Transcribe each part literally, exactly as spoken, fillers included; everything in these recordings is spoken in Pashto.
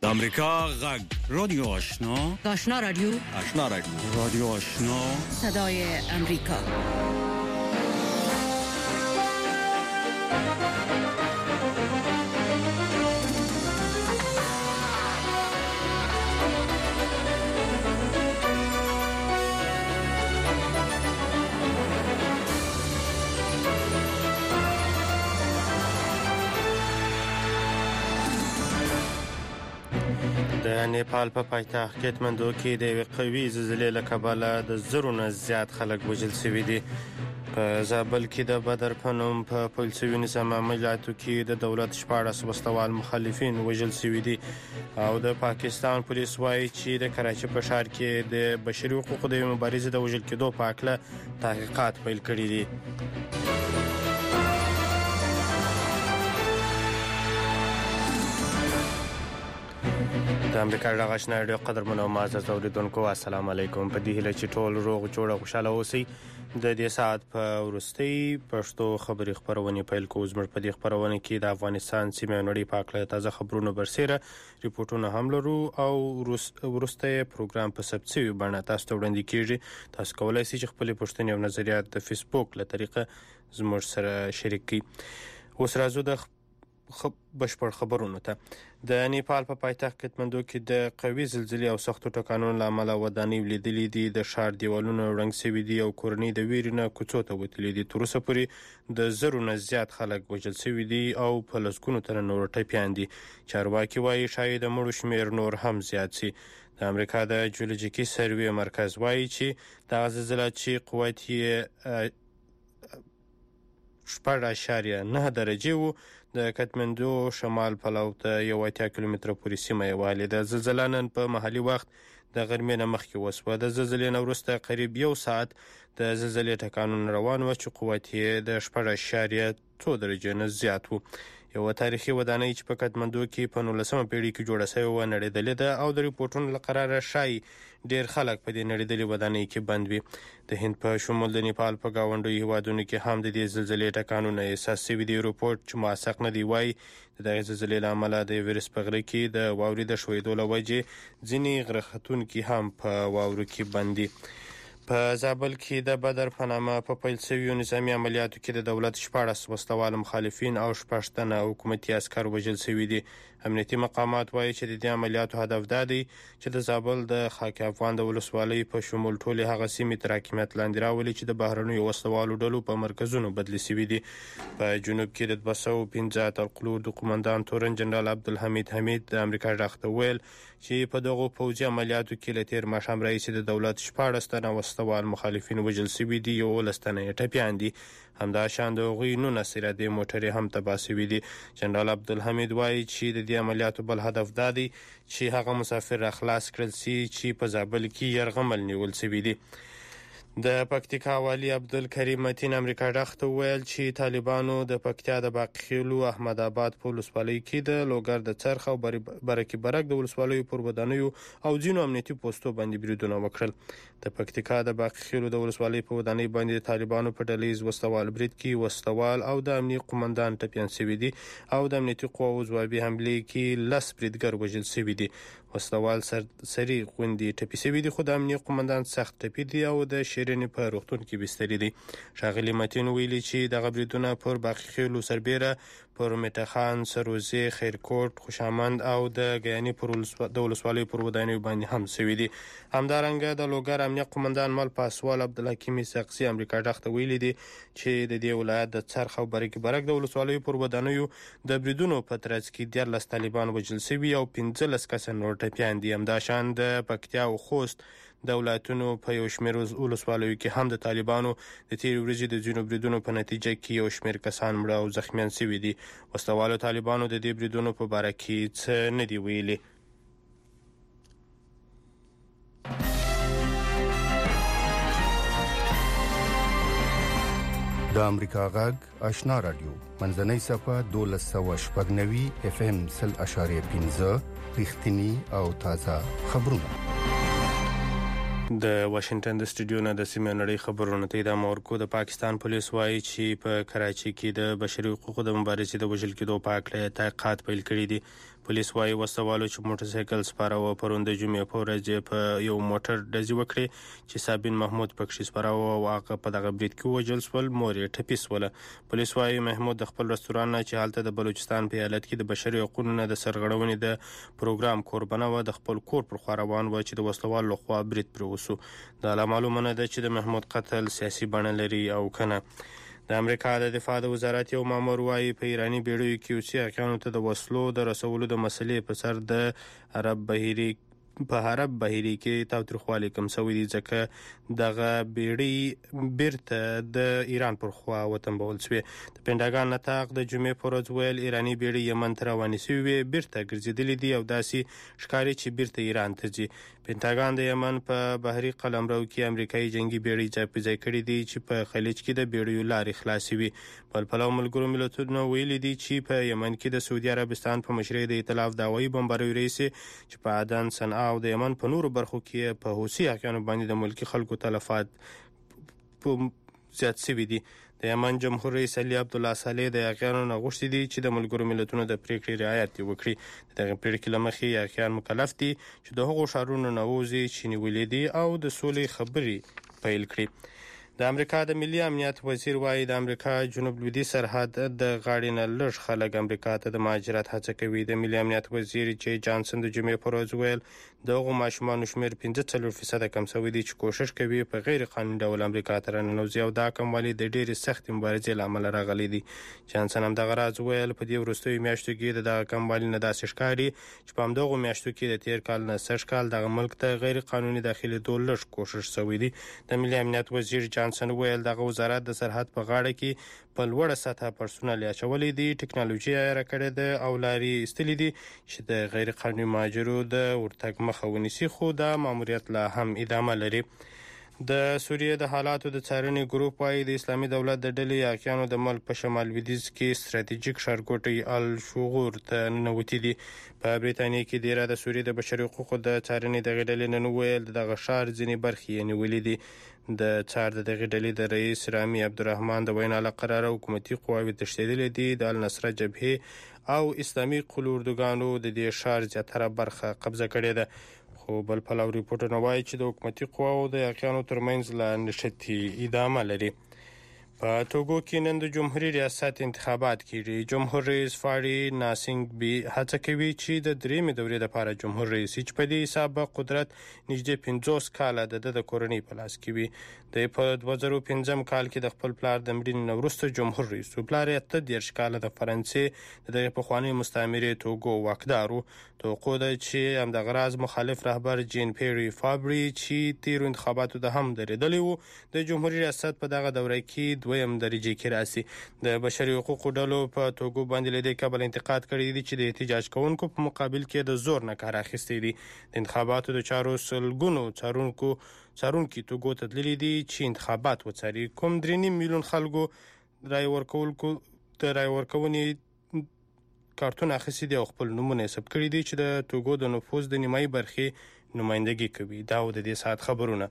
امریکا غږ رادیو آشنا آشنا رادیو آشنا رادیو رادیو آشنا صدای امریکا. د نیپال په پایتخت کټمندو کې د یوې قوي زلزلې له کبله د زرو نه زیات خلک وژل شوي دي. په زابل کې د بدر په نوم په پولیسي نظام عملیاتو کې د دولت شپاړس وسلوال مخالفین وژل شوي دي او د پاکستان پولیس وایي چې د کراچۍ په ښار کې د بشري حقوقو د یوې مبارزې د وژل کېدو په هکله تحقیقات پیل کړي دي. د امریکا غږ آشنا رادیو قدرمنو او معزز اوریدونکو، السلام علیکم. په دې هیله چې ټول روغ جوړ او خوشاله اوسئ. د دې ساعت په وروستۍ پښتو خبري خبرونه پیل کوو. زموږ په دې خبرونه کې د افغانستان سیمه او نړۍ په اړه تازه خبرونه برسېره ریپورتونه هم لرو او وروستۍ پروګرام په سبسیوي باندې تاسو ته وړاندې کیږي. تاسو کولای شئ چې خپل پوښتنې او نظریات د فیسبوک له طریقه زموږ سره شریک کړئ. اوس راځو د خب بشپړ خبرونه ته. د نیپال په پایتخت کټمندو کې د قوي زلزلې او سختو ټکانونو له امله ودانۍ لیدلې دي، د ښار دیوالونه رنګ شوي دي او کورنۍ د ویرې نه کوڅو ته وتلي دي. تر اوسه پورې د زرو نه زیات خلک وژل شوي دي او په لسګونو تنه نور ټپیان دي. چارواکي وایي شاید د مړو شمېر نور هم زیات شي. د امریکا د جیولوجیکي سروې مرکز وایي چې دغه زلزله چې قوت یې شپږ اعشاریه نه درجې و، د کټمندو شمال پلو ته یو اتیا کیلومتره پورې سیمه یې والي. د زلزله نن په محلي وخت د غرمې نه مخکې وسوه. د زلزلې نه وروسته قریب یو ساعت د زلزلې ټکانونه روان و چې قوت یې د شپږ اعشاریه څو درجې نه زیات و. یو تاریخي ودانۍ چې په کټمندو کې په نولسمه پیړۍ کې جوړه شوې وه نړېدلې ده او د ریپورټونو له قراره ښایي ډېر خلک په دې نړېدلې ودانۍ کې بند وي. د هند په شمول د نیپال په ګاونډیو هیوادونو کې هم د دې زلزلې ټکانونه احساس شوي دي. ریپورټ چې موثق نه دی وایي د دغې زلزلې له امله د ایورست په غره کې د واورې د ښویېدو له وجې ځینې غره ختونکي هم په واورو کې بند دي. په زابل کې د بدر په نامه په پیل شویو نظامي عملیاتو کې د دولت شپاړس وسلوال مخالفین او شپږ تنه حکومتي عسکر وژل شوي دي. امنیتي مقامات وایي چې د دې عملیاتو هدف دا دی چې د زابل د خاک افغان د ولسوالۍ په شمول ټولې هغه سیمې تر حاکمیت لاندې راولي چې د بهرنیو وسلوالو ډلو په مرکزونو بدلې شوي دي. په جنوب کې د دوه سوه پنځه القلو د قومندان تورن جنرال عبدالحمید حمید د امریکا غږ ته ویل چې په دغو پوځي عملیاتو کې له تېر ماښام راهیسې د دولت شپاړس تنه وسلوال مخالفین وژل شوي دي، یولس تنه یې ټپیان دي. همداشان د هغوی نولس ارادې موټرې هم تباه شوي دي. جنرال عبدالحمید وایي چې د دې عملیاتو بل هدف دا دی چې هغه مسافر را خلاص کړل شي چې په زابل کې یرغمل نیول شوي دي. د پکتیکا والی عبدالکریم متین امریکا غږ ته وویل چې طالبانو د پکتیا د باقخیلو احمد آباد په ولسوالۍ کې د لوګر د څرخ او برکي برک د ولسوالیو پر ودانیو او ځینو امنیتي پوستو باندې بریدونه وکړل. د پکتیکا د باقخیلو د ولسوالۍ په ودانۍ باندې د طالبانو په ډلیز وسلوال برید کې وسلوال او د امنیتي قومندان ټپیان شوي دي او د امنیتي قواو ځوابي حملې کې لس بریدګر وژل شوي دي. وسلوال سري غوندې ټپي شوي دي خو د امنیتي قومندان سخت ټپي دي او د شیرینې په روغتون کې بستري دي. ښاغلي متین ویلي چې دغه بریدونه پر باقخیلو سربیره، پر میټخان، سروزې، خیرکوټ، خوشامند او د ګیاني پر د ولسوالیو پر ودانیو باندې هم شوي دي. همدارنګه د لوګر امنیت قومندان مل پاسوال عبدالحکیم سقسي امریکا غږ ته ویلي دي چې د دې ولایت د څرخ او برکي برک د ولسوالیو پر ودانیو د بریدونو په ترڅ کې دیارلس طالبان وژل شوي او پنځلس کسه نور ټپیان دي. همداشان د پکتیا او خوست د ولایتونو په یو شمېر ولسوالیو کې هم د طالبانو د تېرې ورځې د ځینو بریدونو په نتیجه کې یو شمېر کسان مړه او زخمیان شوي دي. وسلوالو طالبانو د دې بریدونو په باره کې څه نه دي ویلي. د امریکا غږ آشنا رادیو منځنۍ صفحه دولس سوه شپږ نوي اف ام سل اشاریه پنځه رښتینی او تازه خبرونه. د واشنگټن د سټوډیو نه د سیمې نړۍ خبرونه ته د مورکو د پاکستان پولیس وایي چې په کراچۍ کې د بشري حقوقو د مبارزې د وژل کېدو په اړه تحقیقات پیل کړي دي. پولیس وايي وسوالو چې موټر سایکل سپاره پرون د جمعې په ورځ په یو موټر ډزې وکړې چې صابین محمود پکښې سپاره او هغه په دغه برید کې ووژل شول، مور یې ټپي شوله. پولیس وايي محمود د خپل رستوران نه چې هلته د بلوچستان په ایالت کې د بشري حقوقو نه د سرغړونې د پروګرام کوربنه وه، د خپل کور پر خوا روان و چې د وسلوالو لخوا برید پرې وسو. دا لا معلومه نه ده چې د محمود قتل سیاسي بڼه لري او کنه. د امریکا د دفاع د وزارت یو مامور وايي په ایراني بیړیو کې اوسي حقیقانو ته د وسلو د رسولو د مسلې په سر د عرب بهیري په عرب بهیري کې تاوتریخوالی کم شوی دی، ځکه دغه بیړۍ بیرته د ایران پر خوا وتمبول شوې. د پینټاګان نطاق د جمعې په ورځ ویل ایراني بیړۍ یمن ته روانې شوې وې، بیرته ګرځېدلې دي او داسې ښکاري چې بیرته ایران ته ځي. پینټاګان د یمن په بحري قلمرو کې امریکایي جنگي بیړۍ ځای په ځای کړي دي چې په خلیج کې د بیړیو لارې خلاصې وي. بل پلو ملګرو ملتونو ویلي دي چې په یمن کې د سعودي عربستان په مشرۍ د ائتلاف د هوایي بمباریو رئیس چې په عدن، صنعا او د یمن په نورو برخو کې په حوثي حقیقانو باندې د ملکي خلکو تلفات زیات شوي دي. د یمن جمهور رئیس علي عبدالله صالح د یاغیانو نه غوښتي دي چې د ملګرو ملتونو د پریکړې رعایت وکړي. د دغه پریکړې له مخې یاغیان مکلف دي چې د هغو ښارونو نه ووځي چې نیولي دي او د سولې خبرې پیل کړي. د امریکا د ملي امنیت وزیر وايي د امریکا جنوب لویدیځ سرحد د غاړې نه لږ خلک امریکا ته د مهاجرت هڅه کوي. د ملي امنیت وزیر جې جانسن د جمعې په ورځ ویل د هغو ماشومانو شمېر پنځه څلور فیصده کم شوی دی چې کوشش کوي په غیر قانوني ډول امریکا ته راننوځي او دا کموالی د ډېرې سختې مبارزې له امله راغلی دی. جانسن همدغه راز ویل په دې وروستیو میاشتو کې د دغه کموالي نه داسې ښکاري چې په همدغو میاشتو کې د تېر کال نه سږ کال دغه ملک ته غیر قانوني داخلېدو لږ کوشش شوی دی. د ملي امنیت وزیر جانسن ویل دغه وزارت د سرحد په غاړه کې په لوړه سطحه پرسونل اچولی دی، ټکنالوژي عیاره کړې ده او لارې ایستلې دي چې د غیر قانوني مهاجرو د ورتګ مخه ونیسي، خو دا ماموریت لا هم ادامه لري. د سوریې د حالاتو د څارنې ګروپ وايي د اسلامي دولت د ډلې یاقیانو د ملک په شمال لویدیځ کې ستراتیژیک ښارګوټی الشغور ته ننوتي دي. په بریتانیا کې ډیره د سوریې د بشري حقوقو د څارنې دغه ډلې نن وویل دغه ښار ځینې برخې یې نیولې دي. د څار د دغه ډلې د رئیس رامي عبدالرحمن د وینا له قراره حکومتي قواوې تښتېدلې دي. د النصره جبهې او اسلامي قلوردوګانو د دې ښار زیاتره برخه قبضه کړې ده. خو بل پلو ریپورټونه وایي چې د حکومتي قواو د یاقیانو ترمنځ لا نښتې ادامه لري. په توګو کې نن د جمهوریت ریاست انتخابات کیږي. جمهور رئیس فاړي ناسنګ بي هڅه کوي چې د درېیمې دورې لپاره جمهور رئیس چې په دې حساب به قدرت نږدې پنځوس کاله د د کورنۍ په لاس کې وي. د په دوه زره پنځم کال کې د خپل پلار د مړینې نه وروسته جمهور رئیس و. پلار یې اته دېرش کاله د فرانسې د دغې پخوانۍ مستعمرې توګو واکدار و. توقع ده چې همدغه راز مخالف رهبر جین پیری فابري چې تیرو انتخاباتو د هم درېدلی و د جمهوري ریاست په دغه دوره کې دویم درجه کې راسي. د بشري حقوقو ډلو په توګو باندې له دې کبله انتقاد کړی دی چې د احتجاج کوونکو په مقابل کې د زور نه کار اخیستی دی. د انتخاباتو د چارو سلګونو څارونکو څارونکي توګو ته تللي دي چې انتخابات وڅاري. کوم درې نیم میلیون خلکو رای ورکولو د رای ورکونې کارتون اخیستي دي او خپل نومونه یې ثبت کړي دي چې د توګو د نفوذ د نیمایي برخې نمایندګي کوي. دا و د دې ساعت خبرونه.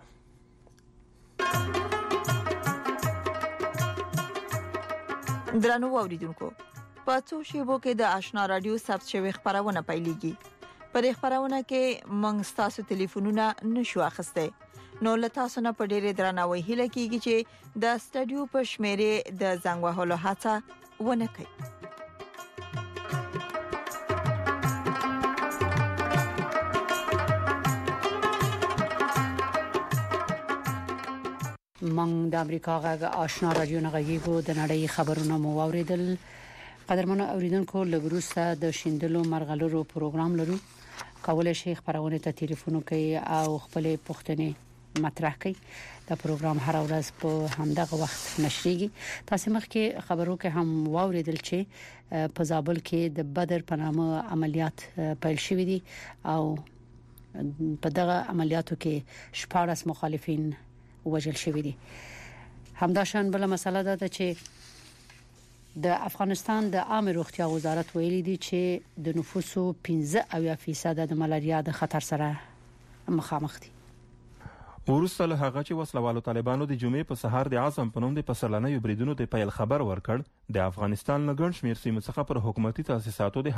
درنو اوریدونکو، په څو شیبو کې د آشنا رادیو ثبت شوی خبرونه پیلېږي. پر خبرونه کې موږ ستاسو ټلیفونونه نشو اخیستی، نو له تاسو نه په ډېرې درناوي هیله کیږي چې د سټډیو په شمیرې د زنګ وهلو هڅه ونه کړئ. موږ د امریکا غږ آشنا رادیو نه غږیږو. د نړۍ خبرونه مو واوریدل. قدرمنو اوریدونکو، لګروسه د شیندلو مرغلرو پروګرام لرو. کولای شئ خبرونه ته ټلیفون وکړئ او خپل پوښتنې مطرح کړئ. دا پروګرام هر ورځ په همدغه وخت نشریږي. تاسو مخکې خبرو کې هم واوریدل چې په زابل کې د بدر په نامه عملیات پیل شوې دي او په دغه عملیاتو کې شپږ مخالفین وژل شوی دي. همداشان بل مسله ده چې د افغانستان د عامه روغتیا وزارت ویلي دی چې د نفوسو پنځه اویا فیصد د ملاریا د خطر سره مخامخ دي. ورسره هغه چې وسلوالو طالبانو د جمعې په سهار د اعظم په نوم د پسرلنۍ بریدونو د پیل خبر ورکړ، د افغانستان لګن شمیر سیمه څخه پر حکومتي تاسیساتو د